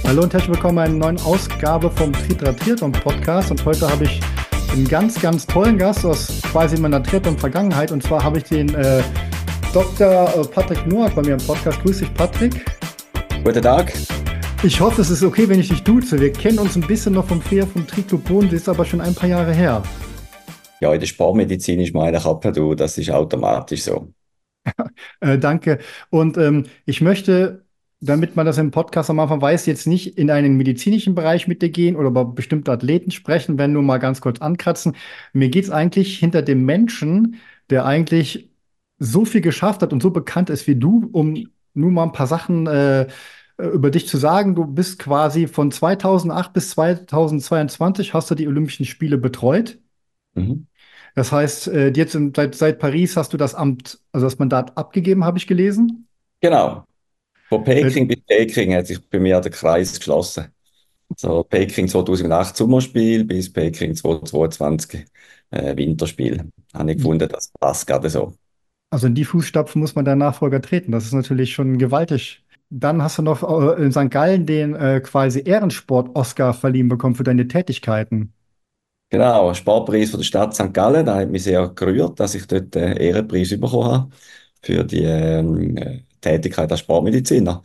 Hallo und herzlich willkommen bei einer neuen Ausgabe vom Triathlon Podcast. Und heute habe ich einen ganz, ganz tollen Gast aus quasi meiner Triathlon-Vergangenheit. Und zwar habe ich den Dr. Patrick Noack bei mir im Podcast. Grüß dich, Patrick. Guten Tag. Ich hoffe, es ist okay, wenn ich dich duze. Wir kennen uns ein bisschen noch vom Triathlon Bodensee, ist aber schon ein paar Jahre her. Ja, in der Sportmedizin ist man eigentlich ab, du, das ist automatisch so. Danke. Und ich möchte, damit man das im Podcast am Anfang weiß, jetzt nicht in einen medizinischen Bereich mit dir gehen oder über bestimmte Athleten sprechen, wenn nur mal ganz kurz ankratzen. Mir geht es eigentlich hinter dem Menschen, der eigentlich so viel geschafft hat und so bekannt ist wie du, um nur mal ein paar Sachen über dich zu sagen. Du bist quasi von 2008 bis 2022 hast du die Olympischen Spiele betreut. Mhm. Das heißt, jetzt seit Paris hast du das Amt, also das Mandat abgegeben, habe ich gelesen. Genau. Von Äh, Peking bis Peking hat sich bei mir der Kreis geschlossen. So Peking 2008 Sommerspiel bis Peking 2022 Winterspiel. Habe ich gefunden, das passt gerade so. Also in die Fußstapfen muss man der Nachfolger treten. Das ist natürlich schon gewaltig. Dann hast du noch in St. Gallen den quasi Ehrensport-Oscar verliehen bekommen für deine Tätigkeiten. Genau, Sportpreis von der Stadt St. Gallen, da hat mich sehr gerührt, dass ich dort den Ehrenpreis bekommen habe für die Tätigkeit als Sportmediziner.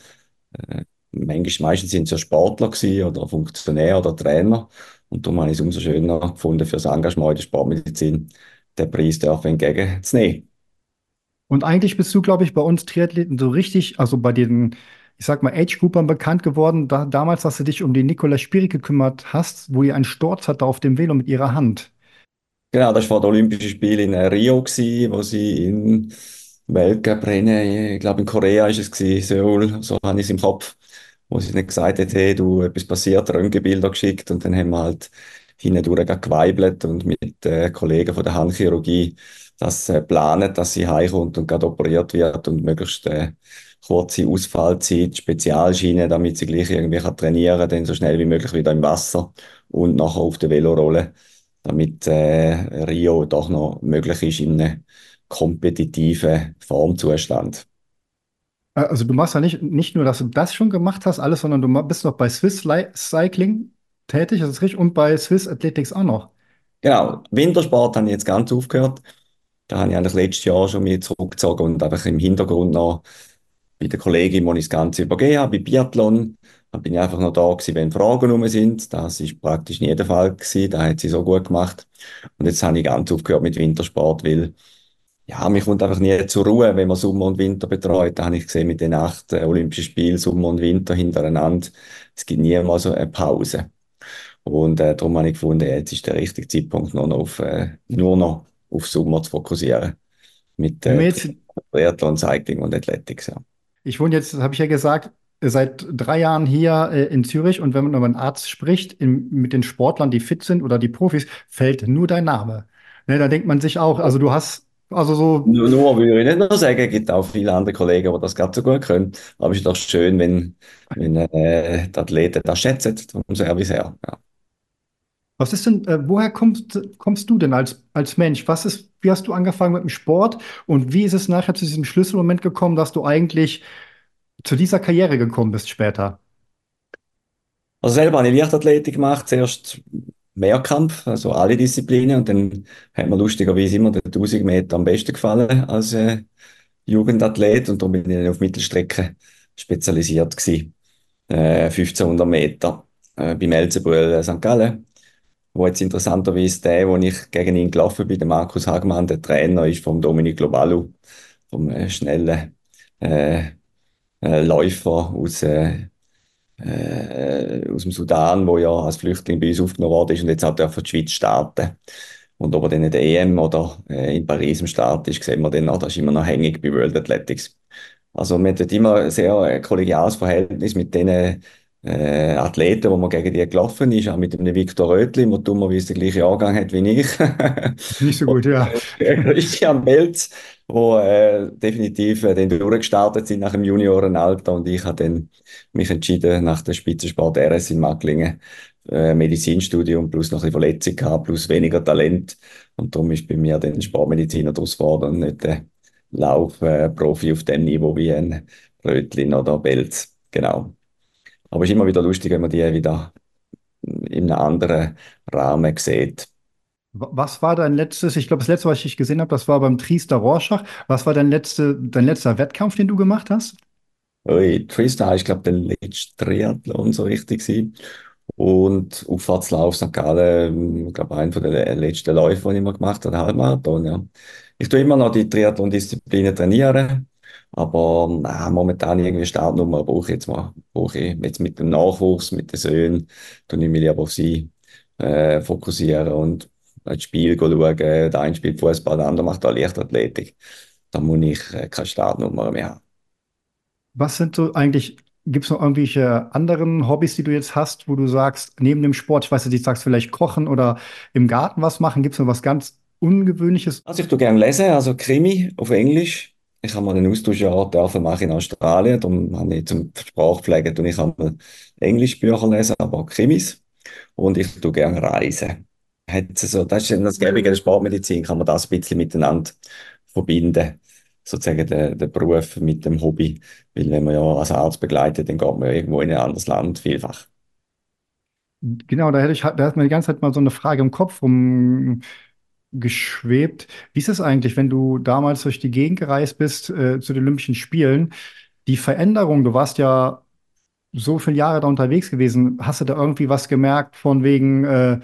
Meistens sind es ja Sportler gewesen, oder Funktionäre oder Trainer. Und darum habe ich es umso schöner gefunden, für das Engagement in der Sportmedizin den Preis dürfen entgegenzunehmen. Und eigentlich bist du, glaube ich, bei uns Triathleten so richtig, also bei den, ich sag mal, Age-Groupern bekannt geworden, damals, dass du dich um den Nicola Spirig gekümmert hast, wo ihr einen Sturz hatte auf dem Velo mit ihrer Hand. Genau, das war vor den Olympischen Spielen in Rio gewesen, wo sie in Weltcuprennen, ich glaube in Korea ist es gewesen, Seoul, so habe ich es im Kopf, wo sie nicht gesagt hat, hey, du, etwas passiert, Röntgenbilder geschickt und dann haben wir halt hindurch geweibelt und mit Kollegen von der Handchirurgie das planet, dass sie heimkommt und gerade operiert wird und möglichst kurze Ausfallzeit, Spezialschiene, damit sie gleich irgendwie kann trainieren, dann so schnell wie möglich wieder im Wasser und nachher auf der Velorolle, damit Rio doch noch möglich ist in einem kompetitiven Formzustand. Also du machst ja nicht nur, dass du das schon gemacht hast, alles, sondern bist noch bei Cycling tätig, das ist richtig, und bei Swiss Athletics auch noch. Genau, Wintersport habe ich jetzt ganz aufgehört. Da habe ich eigentlich letztes Jahr schon mich zurückgezogen und einfach im Hintergrund noch bei der Kollegin, wo ich das Ganze übergeben habe, bei Biathlon. Da bin ich einfach noch da gewesen, wenn Fragen rum sind. Das ist praktisch nie der Fall gewesen. Da hat sie so gut gemacht. Und jetzt habe ich ganz aufgehört mit Wintersport, weil ja, mich kommt einfach nie zur Ruhe, wenn man Sommer und Winter betreut. Da habe ich gesehen, mit den 8 Olympischen Spielen, Sommer und Winter hintereinander, es gibt nie mal so eine Pause. Und darum habe ich gefunden, jetzt ist der richtige Zeitpunkt, nur noch auf Sommer zu fokussieren. Mit Wenn wir jetzt, Triathlon, Cycling und Athletics. Ja. ich wohne jetzt, habe ich ja gesagt, seit 3 Jahren hier in Zürich, und wenn man über einen Arzt spricht, mit den Sportlern, die fit sind oder die Profis, fällt nur dein Name. Ne, da denkt man sich auch, also du hast, also so. Nur würde ich nicht nur sagen, es gibt auch viele andere Kollegen, die das gerade so gut können. Aber es ist doch schön, wenn die Athleten das schätzen, vom Service her. Ja. Was ist denn, woher kommst du denn als Mensch? Wie hast du angefangen mit dem Sport und wie ist es nachher zu diesem Schlüsselmoment gekommen, dass du eigentlich zu dieser Karriere gekommen bist später? Also selber habe ich Leichtathletik gemacht, zuerst Mehrkampf, also alle Disziplinen. Und dann hat mir lustigerweise immer der 1000 Meter am besten gefallen als Jugendathlet. Und darum bin ich dann auf Mittelstrecke spezialisiert gewesen. 1500 Meter beim Elsenbrühl St. Gallen. Wo jetzt interessanterweise der, wo ich gegen ihn gelaufen bin, der Markus Hagmann, der Trainer ist vom Dominic Lobalu, vom schnellen äh, Läufer aus dem Sudan, wo ja als Flüchtling bei uns aufgenommen worden ist und jetzt hat er für die Schweiz starten. Und ob er dann in der EM oder in Paris im Start ist, sehen wir dann noch, das ist immer noch hängig bei World Athletics. Also man hat immer ein sehr kollegiales Verhältnis mit den Athleten, wo man gegen die gelaufen ist, auch mit dem Viktor Rötli, der dummerweise den gleichen Jahrgang hat wie ich. Nicht so Und gut, ja. Christian Belz, wo definitiv dann durchgestartet sind nach dem Juniorenalter und ich habe dann mich entschieden, nach dem Spitzensport RS in Macklingen, Medizinstudium plus noch ein bisschen Verletzung gehabt, plus weniger Talent. Und darum ist bei mir dann Sportmediziner daraus geworden und nicht der Laufprofi auf dem Niveau wie ein Rötlin oder Belz. Genau. Aber es ist immer wieder lustig, wenn man die wieder in einem anderen Rahmen sieht. Was war dein letztes, ich glaube, das letzte, was ich gesehen habe, das war beim Triester Rorschach. Was war dein letzter Wettkampf, den du gemacht hast? Ui, Freestyle ist, glaube ich, der letzte Triathlon so richtig gewesen. Und Auffahrtslauf St. Gallen, ich glaube, einer von den letzten Läufe, die ich mal gemacht habe, Halbmarathon, ja. Ich tue immer noch die Triathlon-Disziplinen trainieren, aber momentan irgendwie Startnummer brauche ich jetzt mit dem Nachwuchs, mit den Söhnen, tue ich mich lieber auf sie fokussieren und ein Spiel schauen. Der eine spielt Fußball, der andere macht auch Leichtathletik. Da muss ich keine Startnummer mehr haben. Was sind so eigentlich, gibt es noch irgendwelche anderen Hobbys, die du jetzt hast, wo du sagst, neben dem Sport, ich weiß nicht, du sagst vielleicht kochen oder im Garten was machen, gibt es noch was ganz Ungewöhnliches? Also ich tue gerne lesen, also Krimi auf Englisch. Ich habe mal einen Austauschjahr dürfen machen in Australien, darum habe ich zum Sprachpflegen tue ich einmal Englischbücher lesen, aber auch Krimis. Und ich tue gerne reisen. Das ist das Gäbige der Sportmedizin, kann man das ein bisschen miteinander verbinden. Sozusagen der Beruf mit dem Hobby. Weil wenn man ja als Arzt begleitet, dann geht man ja irgendwo in ein anderes Land vielfach. Genau, da hat mir die ganze Zeit mal so eine Frage im Kopf rumgeschwebt. Wie ist es eigentlich, wenn du damals durch die Gegend gereist bist, zu den Olympischen Spielen? Die Veränderung, du warst ja so viele Jahre da unterwegs gewesen. Hast du da irgendwie was gemerkt von wegen,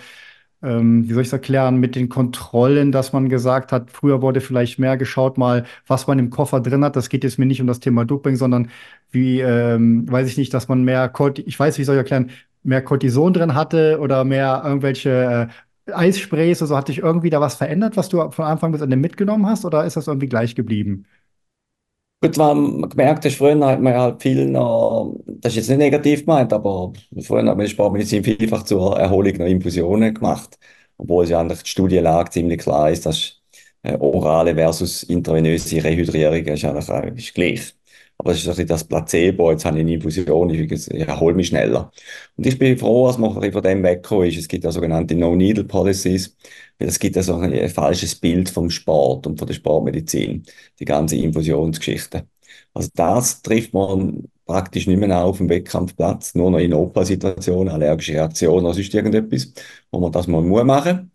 wie soll ich es erklären, mit den Kontrollen, dass man gesagt hat, früher wurde vielleicht mehr geschaut, mal, was man im Koffer drin hat. Das geht jetzt mir nicht um das Thema Doping, sondern wie, weiß ich nicht, dass man mehr, ich weiß, wie soll ich erklären, mehr Cortison drin hatte oder mehr irgendwelche Eissprays. Also hat sich irgendwie da was verändert, was du von Anfang bis Ende mitgenommen hast, oder ist das irgendwie gleich geblieben? Gut, was man gemerkt hat, früher hat man halt viel noch, das ist jetzt nicht negativ gemeint, aber früher hat man in der Sportmedizin vielfach zur Erholung noch Infusionen gemacht. Obwohl es ja eigentlich die Studienlage ziemlich klar ist, dass orale versus intravenöse Rehydrierung ist eigentlich ist gleich. Aber es ist ein bisschen das Placebo, jetzt habe ich eine Infusion, ich erhole mich schneller. Und ich bin froh, dass man ein bisschen von dem weggekommen ist. Es gibt ja sogenannte No-Needle-Policies, weil es gibt ja so ein falsches Bild vom Sport und von der Sportmedizin, die ganze Infusionsgeschichte. Also das trifft man praktisch nicht mehr auf dem Wettkampfplatz, nur noch in Notfallsituationen, allergische Reaktionen oder sonst irgendetwas, wo man das mal muss machen.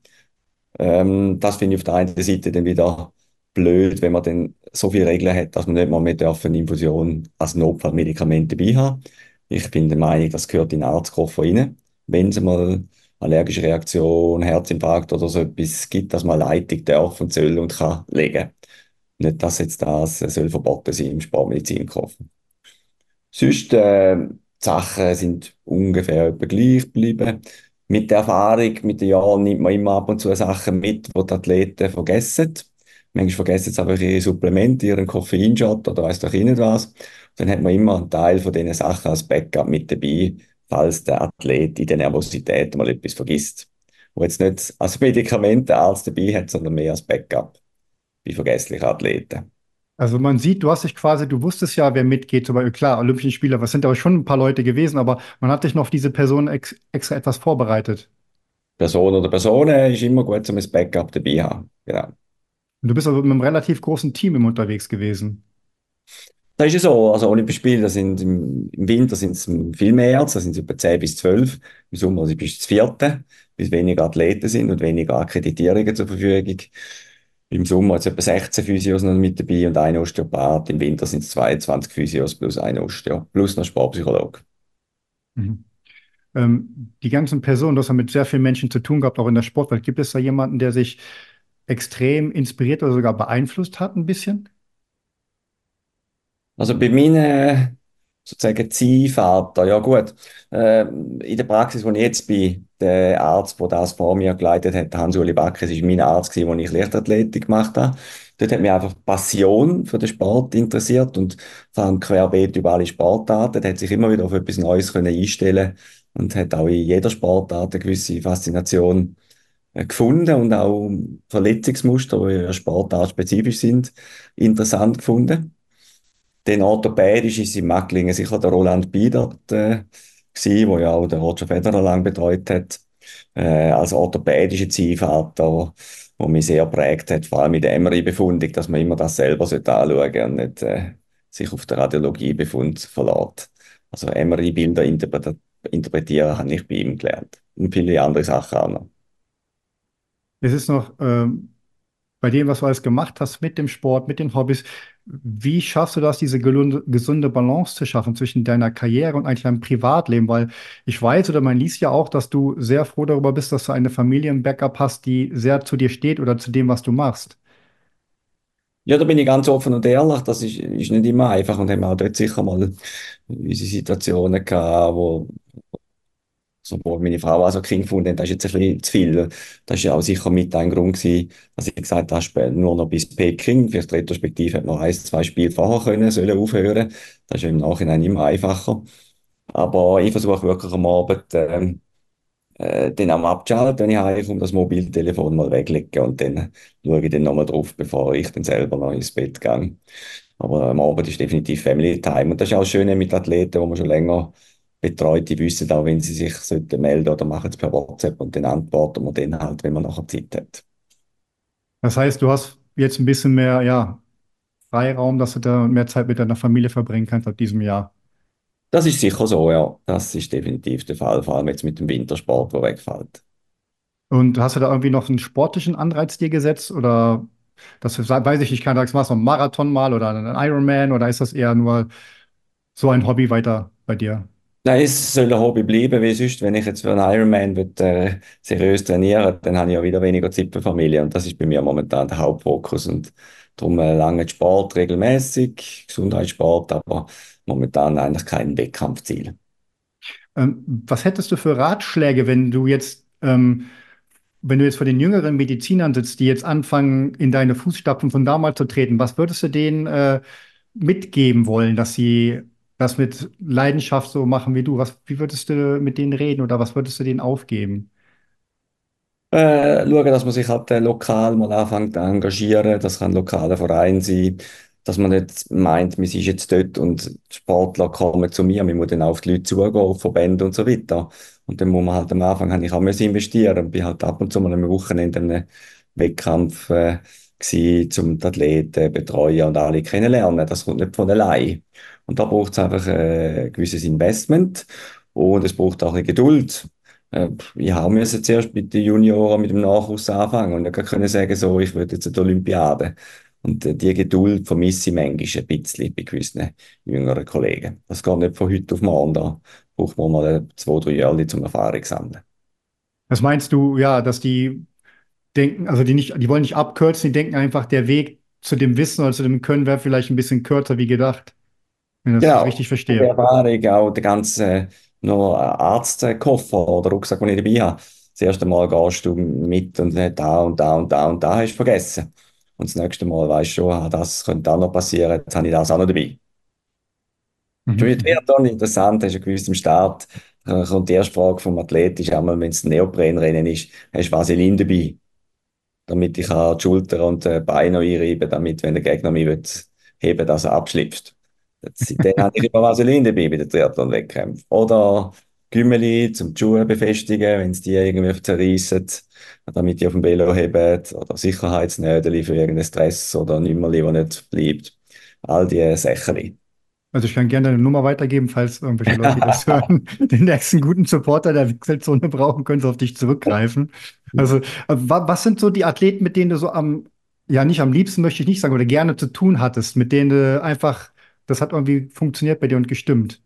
Das finde ich auf der einen Seite dann wieder blöd, wenn man dann so viele Regeln hat, dass man nicht mal mehr eine Infusion als Notfallmedikament dabei haben. Ich bin der Meinung, das gehört in den Arztkoffer rein. Wenn es mal allergische Reaktion, Herzinfarkt oder so etwas gibt, dass man Leitung darf und soll und kann legen. Nicht, dass jetzt das soll verboten sein im Sportmedizinkoffer. Sonst, die Sachen sind ungefähr etwa gleich geblieben. Mit der Erfahrung, mit den Jahren nimmt man immer ab und zu Sachen mit, die die Athleten vergessen. Manchmal vergessen sie einfach ihre Supplemente, ihren Koffeinshot oder weiss doch ich nicht was. Dann hat man immer einen Teil von diesen Sachen als Backup mit dabei, falls der Athlet in der Nervosität mal etwas vergisst. Wo jetzt nicht als Medikament der Arzt dabei hat, sondern mehr als Backup bei vergesslichen Athleten. Also man sieht, du hast dich quasi, du wusstest ja, wer mitgeht, zum Beispiel, klar, Olympischen Spiele, was sind aber schon ein paar Leute gewesen, aber man hat dich noch auf diese Person extra etwas vorbereitet. Person oder Personen ist immer gut, um ein Backup dabei zu haben. Genau. Und du bist aber mit einem relativ großen Team im unterwegs gewesen. Das ist ja so, also Olympische Spiele, das sind im Winter sind es viel mehr, das sind es etwa 10 bis 12. Im Sommer bist du das vierte, bis weniger Athleten sind und weniger Akkreditierungen zur Verfügung. Im Sommer sind etwa 16 Physios noch mit dabei und ein Osteopath. Im Winter sind es 22 Physios plus ein Osteo, plus noch Sportpsychologe. Mhm. Die ganzen Personen, du hast ja mit sehr vielen Menschen zu tun gehabt, auch in der Sportwelt. Gibt es da jemanden, der sich extrem inspiriert oder sogar beeinflusst hat, ein bisschen? Also bei meinen sozusagen Ziehvater, ja gut, in der Praxis, wo ich jetzt bin, der Arzt, der das vor mir geleitet hat, der Hans-Uli Backes, ist mein Arzt gewesen, wo ich Leichtathletik gemacht habe. Dort hat mich einfach die Passion für den Sport interessiert und vor allem querbeet über alle Sportarten. Der hat sich immer wieder auf etwas Neues können einstellen und hat auch in jeder Sportart eine gewisse Faszination gefunden und auch Verletzungsmuster, die ja sportartspezifisch sind, interessant gefunden. Den orthopädisch ist in Macklingen sicher der Roland Biedert gewesen, wo ja auch der Roger Federer lang betreut hat, als orthopädischer Ziehvater, wo mich sehr prägt hat, vor allem mit der MRI-Befundung, dass man immer das selber anschauen sollte und nicht sich auf den Radiologiebefund verlässt. Also MRI-Bilder interpretieren habe ich bei ihm gelernt. Und viele andere Sachen auch noch. Es ist noch bei dem, was du alles gemacht hast mit dem Sport, mit den Hobbys, wie schaffst du das, diese gesunde Balance zu schaffen zwischen deiner Karriere und eigentlich deinem Privatleben? Weil ich weiß oder man liest ja auch, dass du sehr froh darüber bist, dass du eine Familie im Backup hast, die sehr zu dir steht oder zu dem, was du machst. Ja, da bin ich ganz offen und ehrlich. Das ist nicht immer einfach und haben auch dort sicher mal unsere Situationen gehabt, wo sowohl meine Frau als auch Kind gefunden haben, das ist jetzt ein bisschen zu viel. Das ist ja auch sicher mit ein Grund gewesen, dass ich gesagt habe, nur noch bis Peking. Vielleicht retrospektiv hätte man 1, 2 Spiele vorher sollen aufhören. Das ist ja im Nachhinein immer einfacher. Aber ich versuche wirklich am Abend, dann am Abschalten, wenn ich heimkomme, das Mobiltelefon mal weglegen und dann schaue ich dann nochmal drauf, bevor ich dann selber noch ins Bett gehe. Aber am Abend ist definitiv Family Time. Und das ist auch das Schöne mit Athleten, die man schon länger betreut, die wissen auch, wenn sie sich sollten melden oder machen es per WhatsApp und dann antworten wir dann halt, wenn man nachher Zeit hat. Das heißt, du hast jetzt ein bisschen mehr, ja, Freiraum, dass du da mehr Zeit mit deiner Familie verbringen kannst ab diesem Jahr. Das ist sicher so, ja. Das ist definitiv der Fall, vor allem jetzt mit dem Wintersport, der wegfällt. Und hast du da irgendwie noch einen sportlichen Anreiz dir gesetzt oder das weiß ich nicht, keine Ahnung, machst du einen Marathon mal oder einen Ironman oder ist das eher nur so ein Hobby weiter bei dir? Nein, es soll ein Hobby bleiben, weil sonst, wenn ich jetzt für einen Ironman seriös trainieren dann habe ich ja wieder weniger Zeit für Familie und das ist bei mir momentan der Hauptfokus und darum lange Sport regelmäßig, Gesundheitssport, aber momentan eigentlich kein Wettkampfziel. Was hättest du für Ratschläge, wenn du jetzt vor den jüngeren Medizinern sitzt, die jetzt anfangen, in deine Fußstapfen von damals zu treten? Was würdest du denen mitgeben wollen, dass sie das mit Leidenschaft so machen wie du? Wie würdest du mit denen reden oder was würdest du denen aufgeben? Schauen, dass man sich halt lokal mal anfängt zu engagieren. Das kann ein lokaler Verein sein. Dass man nicht meint, man ist jetzt dort und die Sportler kommen zu mir. Man muss dann auch auf die Leute zugehen, auf Verbände und so weiter. Und dann muss man halt am Anfang, habe ich auch müssen investieren und bin halt ab und zu mal am Wochenende in einem Wettkampf gsi, um die Athleten, Betreuer und alle kennenlernen. Das kommt nicht von allein. Und da braucht es einfach ein gewisses Investment und es braucht auch eine Geduld. Ja, wir müssen zuerst mit den Junioren, mit dem Nachwuchs anfangen und dann können sagen, so, ich will jetzt an die Olympiade. Und die Geduld vermisse ich manchmal ein bisschen bei gewissen jüngeren Kollegen. Das geht nicht von heute auf morgen, da braucht man mal 2, 3 Jahre zum Erfahrung sammeln. Was meinst du, ja, dass die denken, also die wollen nicht abkürzen, die denken einfach, der Weg zu dem Wissen oder zu dem Können wäre vielleicht ein bisschen kürzer wie gedacht, wenn ich das Genau, richtig und die verstehe. Erfahrung, auch der ganze noch Arztkoffer oder Rucksack, den ich dabei habe. Das erste Mal gehst du mit und da und da und da und da hast du vergessen. Und das nächste Mal weißt du schon, das könnte auch noch passieren, jetzt habe ich das auch noch dabei. Schon Mhm, wieder mhm. Triathlon interessant, hast du gewusst, im Start kommt die erste Frage vom Athlet, ist einmal, wenn es ein Neoprenrennen ist, hast du Vaseline dabei, damit ich die Schulter und die Beine noch einreiben, damit, wenn der Gegner mich will, heben, dass er abschlüpft. Seitdem hatte ich immer Vaseline dabei bei den Triathlon-Wettkämpfen. Oder Gümmeli zum die Schuhe befestigen, wenn es die irgendwie zerreissen, damit die auf dem Velo heben. Oder Sicherheitsnädel für irgendeinen Stress oder Nümmerli, der nicht bleibt. All diese Sachen. Also ich kann gerne deine Nummer weitergeben, falls irgendwelche Leute, die das hören, den nächsten guten Supporter der Wechselzone brauchen, können sie auf dich zurückgreifen. Also was sind so die Athleten, mit denen du so ja nicht am liebsten möchte ich nicht sagen, oder gerne zu tun hattest, mit denen du einfach, das hat irgendwie funktioniert bei dir und gestimmt?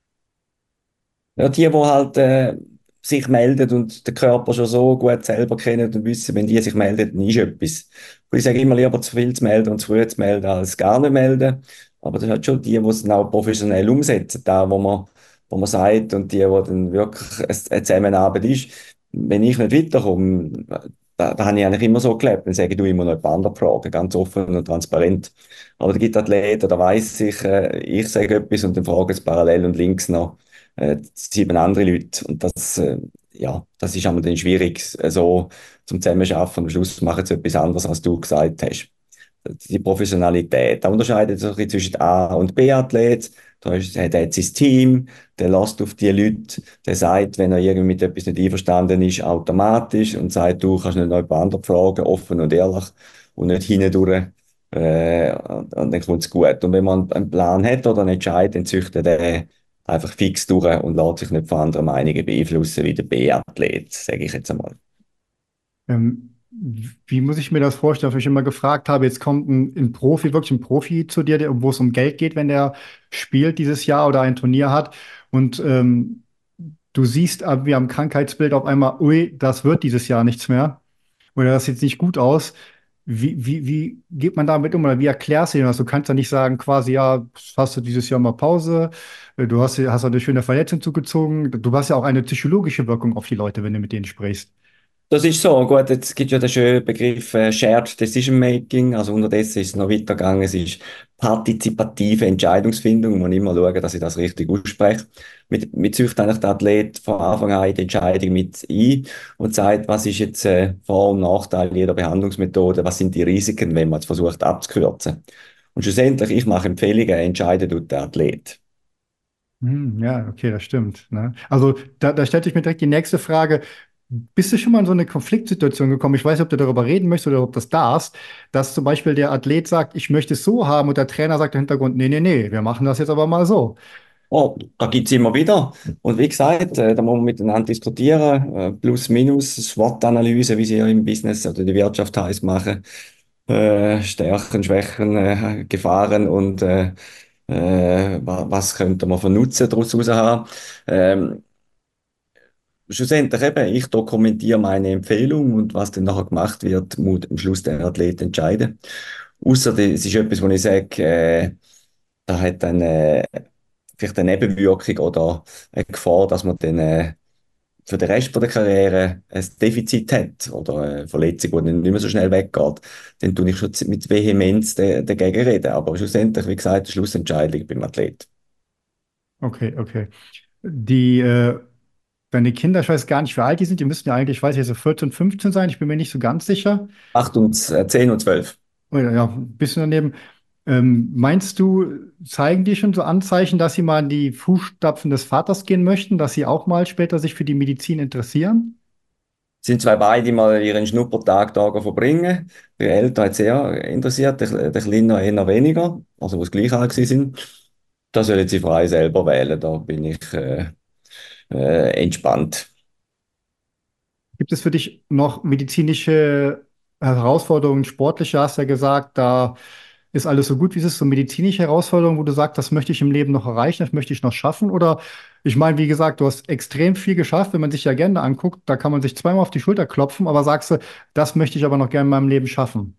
Ja, die halt sich melden und den Körper schon so gut selber kennen und wissen, wenn die sich melden, dann ist etwas. Und ich sage immer lieber zu viel zu melden und zu früh zu melden, als gar nicht melden. Aber das hat schon die, die es dann auch professionell umsetzen, da wo man sagt und die, wo dann wirklich eine Zusammenarbeit ist. Wenn ich nicht weiterkomme, da habe ich eigentlich immer so gelebt, dann sage ich, du immer noch ein paar andere Fragen, ganz offen und transparent. Aber da gibt Athleten, da weiss ich sage etwas und dann fragen sie parallel und links noch 7 andere Leute. Und ja, das ist einmal dann schwierig, so zum Zusammenarbeiten. Am Schluss machen sie etwas anderes, als du gesagt hast. Die Professionalität. Da unterscheidet sich ein bisschen zwischen A- und B-Athlet. Der hat sein Team, der lässt auf die Leute, der sagt, wenn er irgendwie mit etwas nicht einverstanden ist, automatisch und sagt, du kannst nicht noch jemand anderen fragen, offen und ehrlich und nicht hindurch. Und dann kommt es gut. Und wenn man einen Plan hat oder einen Entscheid, dann züchtet er einfach fix durch und lässt sich nicht von anderen Meinungen beeinflussen wie der B-Athlet, sage ich jetzt einmal. Wie muss ich mir das vorstellen, was ich immer gefragt habe, jetzt kommt ein Profi, wirklich ein Profi zu dir, wo es um Geld geht, wenn der spielt dieses Jahr oder ein Turnier hat und du siehst wie am Krankheitsbild auf einmal, ui, das wird dieses Jahr nichts mehr oder das sieht nicht gut aus. Wie geht man damit um oder wie erklärst du dir das? Du kannst ja nicht sagen, quasi, ja, hast du dieses Jahr mal Pause, du hast eine schöne Verletzung zugezogen. Du hast ja auch eine psychologische Wirkung auf die Leute, wenn du mit denen sprichst. Das ist so. Gut, jetzt gibt es ja den schönen Begriff Shared Decision Making. Also unterdessen ist es noch weitergegangen. Es ist partizipative Entscheidungsfindung. Ich muss immer schauen, dass ich das richtig ausspreche. Mit züchtet eigentlich der Athlet von Anfang an in die Entscheidung mit ein und sagt, was ist jetzt Vor- und Nachteil jeder Behandlungsmethode, was sind die Risiken, wenn man es versucht abzukürzen. Und schlussendlich, ich mache Empfehlungen, entscheidet tut der Athlet. Ja, okay, das stimmt. Ne? Also da stellt sich mir direkt die nächste Frage. Bist du schon mal in so eine Konfliktsituation gekommen? Ich weiß nicht, ob du darüber reden möchtest oder ob das darfst, dass zum Beispiel der Athlet sagt, ich möchte es so haben und der Trainer sagt im Hintergrund, nee, nee, nee, wir machen das jetzt aber mal so. Oh, da gibt's immer wieder. Und wie gesagt, da muss man miteinander diskutieren, plus, minus, SWOT-Analyse, wie sie ja im Business oder in der Wirtschaft heißt, machen, Stärken, Schwächen, Gefahren und was könnte man für Nutzen daraus haben. Ähm, Schlussendlich eben, ich dokumentiere meine Empfehlung und was dann nachher gemacht wird, muss am Schluss der Athlet entscheiden. Außer es ist etwas, wo ich sage, da hat dann vielleicht eine Nebenwirkung oder eine Gefahr, dass man dann für den Rest von der Karriere ein Defizit hat oder eine Verletzung, die dann nicht mehr so schnell weggeht, dann tue ich schon mit Vehemenz dagegen reden. Aber schlussendlich, wie gesagt, die Schlussentscheidung beim Athlet. Okay, okay. Die, deine Kinder, ich weiß gar nicht, wie alt die sind, die müssten ja eigentlich, ich weiß nicht, so 14, 15 sein, ich bin mir nicht so ganz sicher. 10 und 12. Oder ja, ein bisschen daneben. Meinst du, zeigen die schon so Anzeichen, dass sie mal in die Fußstapfen des Vaters gehen möchten, dass sie auch mal später sich für die Medizin interessieren? Sind zwei beide mal ihren Schnuppertag da verbringen. Der Ältere hat sehr interessiert, der Kleine eher weniger, also wo es gleich alt gewesen sind. Da sollen sie frei selber wählen, da bin ich entspannt. Gibt es für dich noch medizinische Herausforderungen, sportliche, hast du ja gesagt, da ist alles so gut, wie es ist, so medizinische Herausforderungen, wo du sagst, das möchte ich im Leben noch erreichen, das möchte ich noch schaffen? Oder ich meine, wie gesagt, du hast extrem viel geschafft, wenn man sich die Agenda anguckt, da kann man sich zweimal auf die Schulter klopfen, aber sagst du, das möchte ich aber noch gerne in meinem Leben schaffen.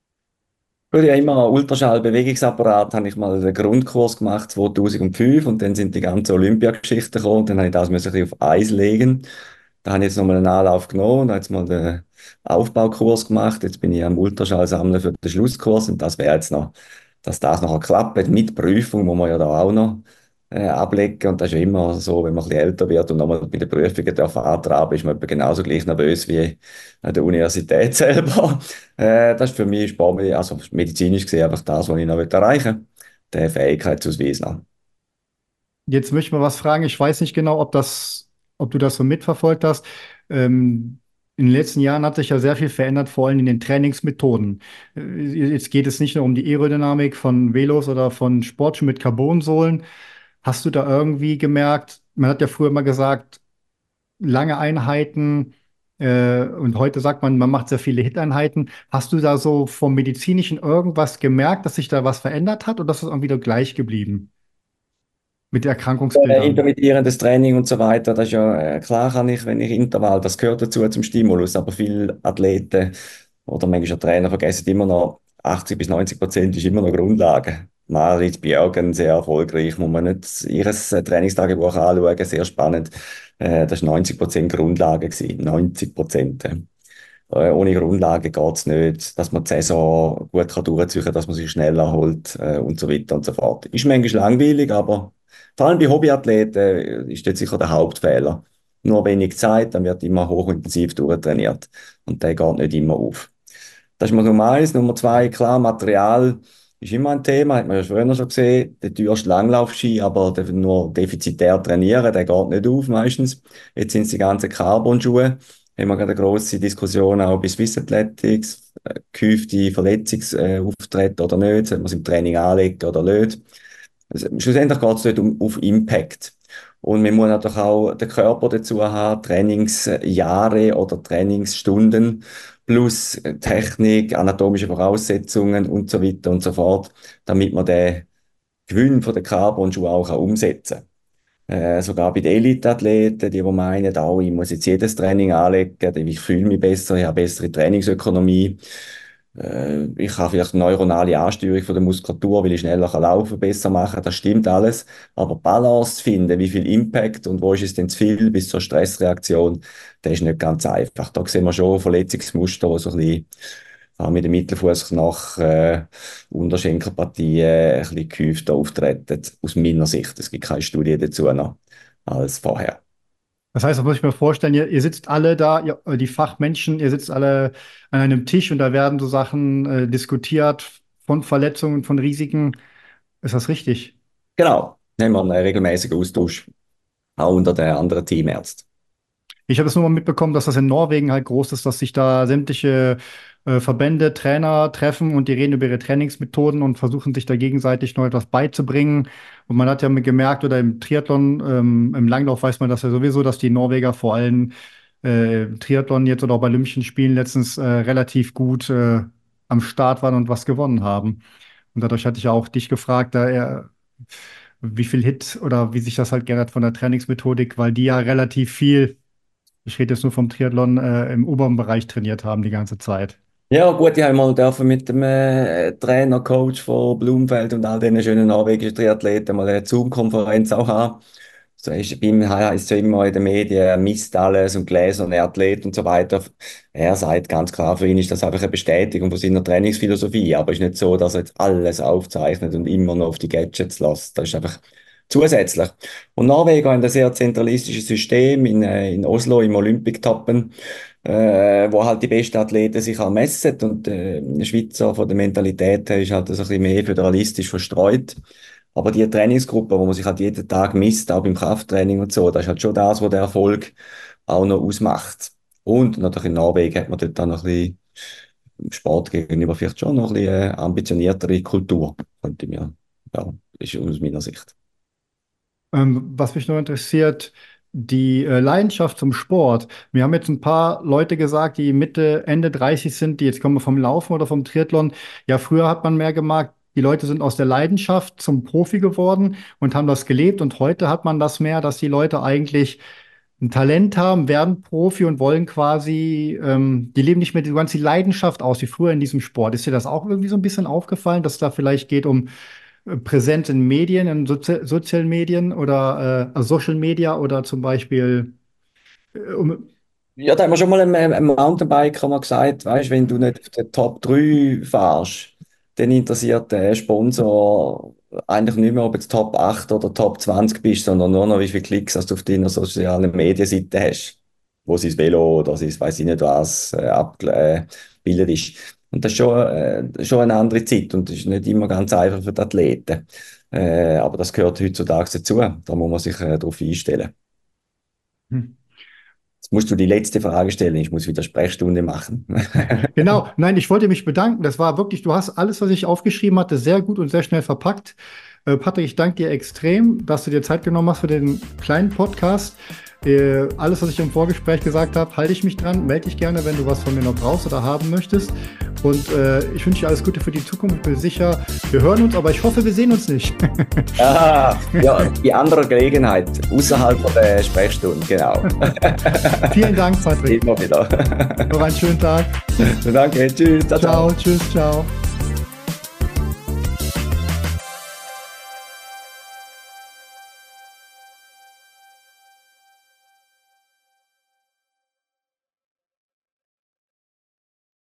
Gut, ja, immer Ultraschall-Bewegungsapparat habe ich mal den Grundkurs gemacht, 2005, und dann sind die ganzen Olympiageschichten gekommen, und dann habe ich das müssen ein bisschen auf Eis legen. Da habe ich jetzt nochmal einen Anlauf genommen und habe jetzt mal den Aufbaukurs gemacht. Jetzt bin ich am Ultraschall sammeln für den Schlusskurs, und das wäre jetzt noch, dass das nachher klappt, mit Prüfung muss man ja da auch noch ablegen, und das ist ja immer so, wenn man ein bisschen älter wird und nochmal bei den Prüfungen darf antraben, ist man etwa genauso gleich nervös wie an der Universität selber. Das ist für mich Sport, also medizinisch gesehen einfach das, was ich noch erreichen will, den Fähigkeitsausweis noch. Jetzt möchte ich mal was fragen. Ich weiß nicht genau, ob du das so mitverfolgt hast. Ähm, in den letzten Jahren hat sich ja sehr viel verändert, vor allem in den Trainingsmethoden. Jetzt geht es nicht nur um die Aerodynamik von Velos oder von Sportschuhen mit Carbonsohlen. Hast du da irgendwie gemerkt, man hat ja früher mal gesagt, lange Einheiten, und heute sagt man, man macht sehr viele Hit-Einheiten. Hast du da so vom Medizinischen irgendwas gemerkt, dass sich da was verändert hat oder ist das irgendwie wieder gleich geblieben mit Erkrankungsbildern? Intermittierendes Training und so weiter, das ist ja klar, kann ich, wenn ich Intervall, das gehört dazu zum Stimulus, aber viele Athleten oder manchmal auch Trainer vergessen immer noch, 80 bis 90% ist immer noch Grundlage. Marit Björgen, sehr erfolgreich, muss man nicht ihres Trainingstagebuch anschauen, sehr spannend. Das war 90% Grundlage gewesen, 90%. Ohne Grundlage geht's nicht, dass man die Saison gut kann durchziehen kann, dass man sich schnell erholt und so weiter und so fort. Ist manchmal langweilig, aber vor allem bei Hobbyathleten ist das sicher der Hauptfehler. Nur wenig Zeit, dann wird immer hochintensiv durchtrainiert. Und der geht nicht immer auf. Das ist mal Nummer eins. Nummer zwei, klar, Material ist immer ein Thema, hat man ja früher schon gesehen. Der teuerste Langlaufski, aber nur defizitär trainieren, der geht nicht auf meistens. Jetzt sind es die ganzen Carbon-Schuhe. Haben wir gerade eine grosse Diskussion auch bei Swiss Athletics. Gehäufte Verletzungsauftritte oder nicht? Sollte man es im Training anlegen oder nicht? Also, schlussendlich geht es dort auf Impact. Und man muss natürlich auch den Körper dazu haben, Trainingsjahre oder Trainingsstunden plus Technik, anatomische Voraussetzungen und so weiter und so fort, damit man den Gewinn von den Carbon-Schuhen auch umsetzen kann. Sogar bei den Elite-Athleten, die meinen, oh, ich muss jetzt jedes Training anlegen, denn ich fühle mich besser, ich habe bessere Trainingsökonomie, ich habe vielleicht neuronale Ansteuerung von der Muskulatur, weil ich schneller laufen besser machen, das stimmt alles. Aber Balance zu finden, wie viel Impact und wo ist es denn zu viel bis zur Stressreaktion, das ist nicht ganz einfach. Da sehen wir schon Verletzungsmuster, die so ein bisschen mit dem Mittelfuß nach Unterschenkelpartien ein bisschen gehäuft auftreten, aus meiner Sicht. Es gibt keine Studie dazu noch als vorher. Das heißt, das muss ich mir vorstellen, ihr sitzt alle da, die Fachmenschen, ihr sitzt alle an einem Tisch und da werden so Sachen diskutiert von Verletzungen, von Risiken. Ist das richtig? Genau, haben wir einen regelmäßigen Austausch, auch unter den anderen Teamärzten. Ich habe es nur mal mitbekommen, dass das in Norwegen halt groß ist, dass sich da sämtliche Verbände, Trainer treffen und die reden über ihre Trainingsmethoden und versuchen sich da gegenseitig noch etwas beizubringen. Und man hat ja gemerkt, oder im Triathlon, im Langlauf weiß man das ja sowieso, dass die Norweger vor allem im Triathlon jetzt oder auch bei Olympischen Spielen letztens relativ gut am Start waren und was gewonnen haben. Und dadurch hatte ich auch dich gefragt, wie viel Hit oder wie sich das halt geändert von der Trainingsmethodik, weil die ja relativ viel, ich rede jetzt nur vom Triathlon, im oberen Bereich trainiert haben die ganze Zeit. Ja, gut, ich habe mal dürfen mit dem Trainer, Coach von Blumfeld und all diesen schönen norwegischen Triathleten mal eine Zoom-Konferenz auch haben. So ist, bei ihm heißt es ja immer in den Medien, er misst alles und gläserne Athlet und so weiter. Er sagt ganz klar, für ihn ist das einfach eine Bestätigung von seiner Trainingsphilosophie. Aber es ist nicht so, dass er jetzt alles aufzeichnet und immer noch auf die Gadgets lässt. Das ist einfach zusätzlich. Und Norweger haben ein sehr zentralistisches System in Oslo im Olympic-Toppen, wo halt die besten Athleten sich auch messen. Und der Schweizer von der Mentalität her ist halt das ein bisschen mehr föderalistisch verstreut. Aber die Trainingsgruppe, wo man sich halt jeden Tag misst, auch beim Krafttraining und so, das ist halt schon das, was der Erfolg auch noch ausmacht. Und natürlich in Norwegen hat man dort dann noch ein bisschen im Sport gegenüber vielleicht schon noch ein bisschen ambitioniertere Kultur, könnte mir, ja, ist aus meiner Sicht. Was mich nur interessiert, die Leidenschaft zum Sport. Mir haben jetzt ein paar Leute gesagt, die Mitte, Ende 30 sind, die jetzt kommen vom Laufen oder vom Triathlon. Ja, früher hat man mehr gemerkt, die Leute sind aus der Leidenschaft zum Profi geworden und haben das gelebt. Und heute hat man das mehr, dass die Leute eigentlich ein Talent haben, werden Profi und wollen quasi, die leben nicht mehr die ganze Leidenschaft aus wie früher in diesem Sport. Ist dir das auch irgendwie so ein bisschen aufgefallen, dass es da vielleicht geht um Präsenz in Medien, in sozialen Medien oder also Social Media oder zum Beispiel um, Ja, da haben wir schon mal einem Mountainbiker mal gesagt, weißt, wenn du nicht auf den Top 3 fährst, dann interessiert der Sponsor eigentlich nicht mehr, ob jetzt Top 8 oder Top 20 bist, sondern nur noch, wie viele Klicks hast du auf deiner sozialen Medienseite hast, wo sein Velo oder sein, weiß ich nicht was, abgebildet ist. Und das ist schon eine andere Zeit und das ist nicht immer ganz einfach für die Athleten. Aber das gehört heutzutage dazu. Da muss man sich darauf einstellen. hm. Jetzt musst du die letzte Frage stellen. Ich muss wieder Sprechstunde machen. Genau, nein, ich wollte mich bedanken. Das war wirklich, du hast alles, was ich aufgeschrieben hatte, sehr gut und sehr schnell verpackt. Patrick, ich danke dir extrem, dass du dir Zeit genommen hast für den kleinen Podcast. Alles, was ich im Vorgespräch gesagt habe, halte ich mich dran. Melde dich gerne, wenn du was von mir noch brauchst oder haben möchtest. Und ich wünsche dir alles Gute für die Zukunft. Ich bin sicher, wir hören uns, aber ich hoffe, wir sehen uns nicht. Ah, ja, die andere Gelegenheit, außerhalb von der Sprechstunde, genau. Vielen Dank, Patrick. Immer wieder. Noch einen schönen Tag. Danke, tschüss. Ciao, ciao. Ciao, tschüss, ciao.